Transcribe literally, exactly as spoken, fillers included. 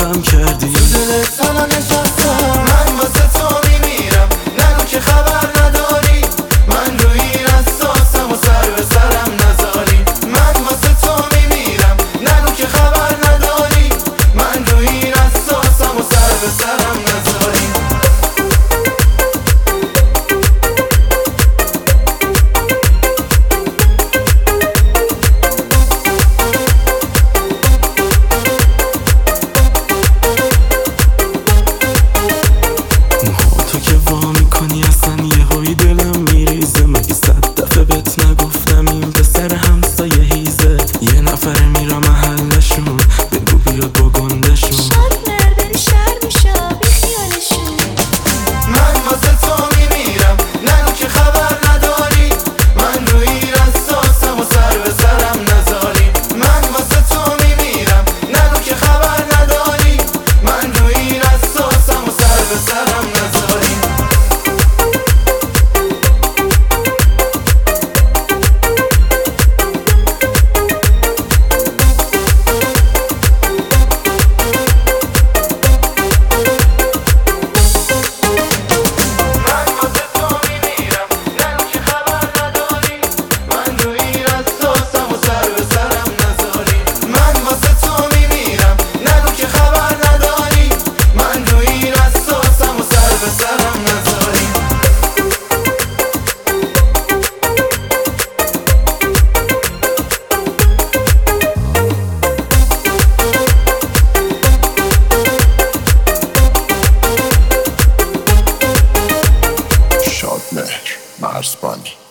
غم کردی. تو دلت حالا نشستم، من واسه تو میمیرم، نگو که خبر نداری. من روی این اساسم و سر به سرم نذاری. من واسه تو میمیرم، نگو که خبر نداری. من روی این اساسم و سر به سرم نذاری. تو که وا میکنی اصلا یه هایی دلم میریزه. مگه صد دفعه بهت نگفتم این پسر همسایه هیزه. یه نفره میرم محلشون، بگو بیاد با گندشون. شاد نرداری شهر میشا بی خیالشون. من واسه تو میمیرم، نگو که خبر نداری. من روی این اساسم و سر به سرم نذاری. من واسه تو میمیرم، نگو که خبر نداری. من روی این اساسم و سر به سرم نذاری. شادمهر مرزبانی.